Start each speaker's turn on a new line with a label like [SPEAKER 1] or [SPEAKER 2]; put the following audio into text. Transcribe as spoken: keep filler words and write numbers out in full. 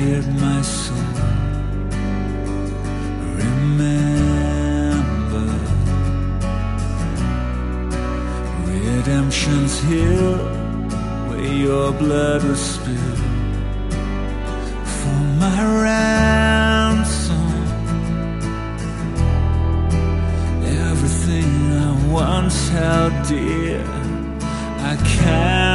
[SPEAKER 1] cleared my soul. Remember, redemption's hill, where your blood was spilled for my ransom. Everything I once held dear, I can't